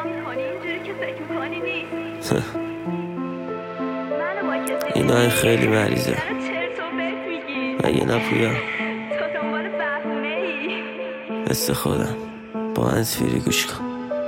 اینا خیلی مریضه مگه نپویا مثل خودم با هنسفیری گوش کن.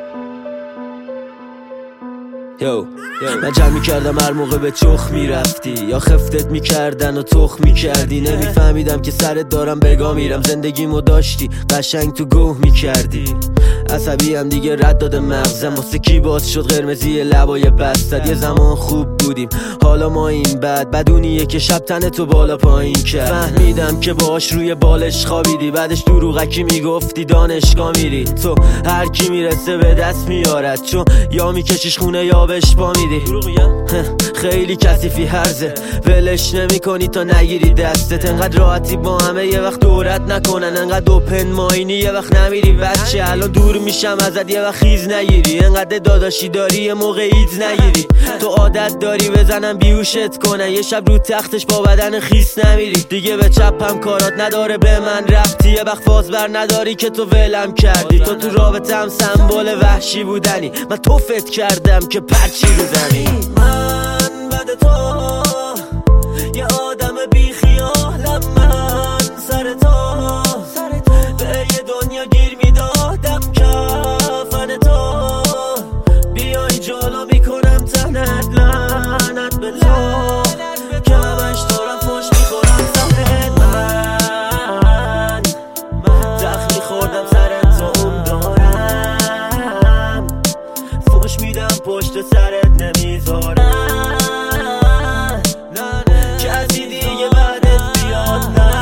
من جمع میکردم هر موقع به چخ میرفتی یا خفتت میکردن و تخ میکردی. نمیفهمیدم که سرت دارم بگا میرم. زندگیمو داشتی قشنگ تو گوه میکردی. عصبی هم دیگه رد داده مغزم. واسه کی باز شد قرمزی لبای بستد. یه زمان خوب بودیم حالا ما این بدونیه که شب تن تو بالا پایین کرد. فهمیدم که باش روی بالش خوابیدی. بعدش دروغکی میگفتی دانشگاه میری. تو هر کی میرسه به دست میارد. چون یا میکشیش خونه یا بهش پا میدی. خیلی کثیفی هرزه ولش نمی کنی تا نگیری دستت. انقدر راحتی با همه یه وقت دورت نکنن. انقدر اوپن ماینی یه وقت نمیری بچه. الان دور میشم ازت یه وقت خیز نگیری. انقدر داداشی داری یه موقع ایدز نگیری. تو عادت داری بزنم بیوشت کنن. یه شب رو تختش با بدن خیس نمیری. دیگه به چپم کارات نداره به من رفتی. یه وقت فاز بر نداری که تو ولم کردی. تو رابطه هم سمبل وحشی بودنی. من توفت کردم که پرچی رو زمین. من بعد تو یه آدم بی خیالم. من سر تو به یه دنیا گیر میدادم کفن تو. بیای جلو میکنم تنت لعنت به تو که همش دارم فش میخورم سرت. من زخمی خوردم سرت تو دارم. فش میدم پشت سرت نمیذارم. کسی دیگه بعدت بیاد نه.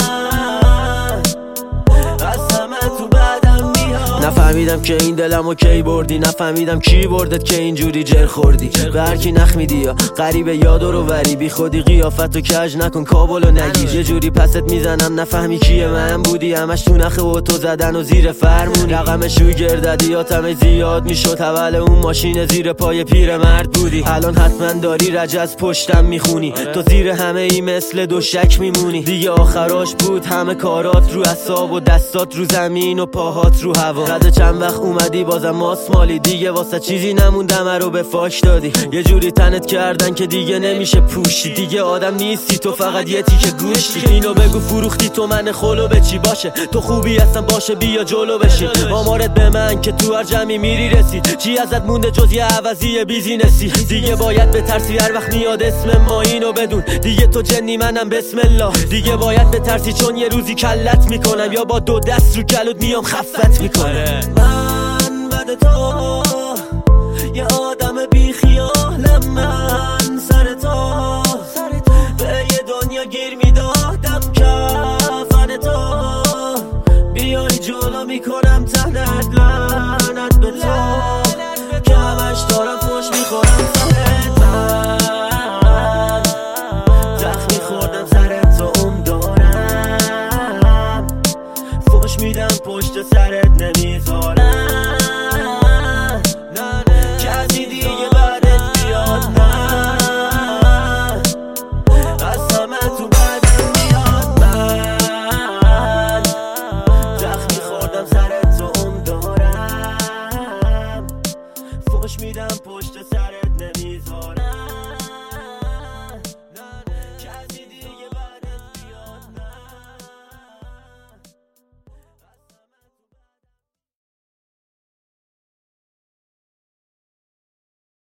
از همه تو بعدم میاد. نفهمیدم که این دلمو کی بردی. نفهمیدم کی بردت که اینجوری جر خوردی. به هر کی نخ میدی یا غریبه یا دور و وری. بی خودی قیافتو کج نکن کابلو نگیر. یه جوری پست میزنم نفهمی کیه من بودی. همش تو نخ و تو زدن و زیر فرمونی. رقمش روی گرددیاتم زیاد میشد. اول اون ماشین زیر پای پیر مرد بودی. الان حتما داری رجز پشتم میخونی. تو زیر همه ای مثل دوشک میمونی. دیگه آخراش بود همه کارات رو اعصاب و دستات رو زمین و پاهات رو هوا. رد چند وقت اومدی بازم ماسمالی. دیگه واسه چیزی نموندم رو به فاش دادی. یه جوری تنت کردن که دیگه نمیشه پوشی. دیگه آدم نیستی تو فقط یه تیکه گوشتی. اینو بگو فروختی تو من خلو به چی باشه. تو خوبی هستن باشه بیا جلو بشین. آمارت به من که تو هر جمعی میری رسید. چی ازت مونده جز یه عوضی بیزینسی. دیگه باید به ترسی هر وقت میاد اسم ما اینو بدون. دیگه تو جنی منم بسم الله. دیگه باید به ترسی چون یه روزی کلت میکنم. یا با دو دست رو گلوت میام خفت میکنم. من بعد تو یه آدم بی خیالم. من سر تو به یه دنیا گیر میدادم کفن تو. بیای جلو میکنم تنت لعنت به تو که همش دارم فش میخورم سرت. من زخمی خوردم سرت تو دارم. فش میدم پشت سرت نمیذارم.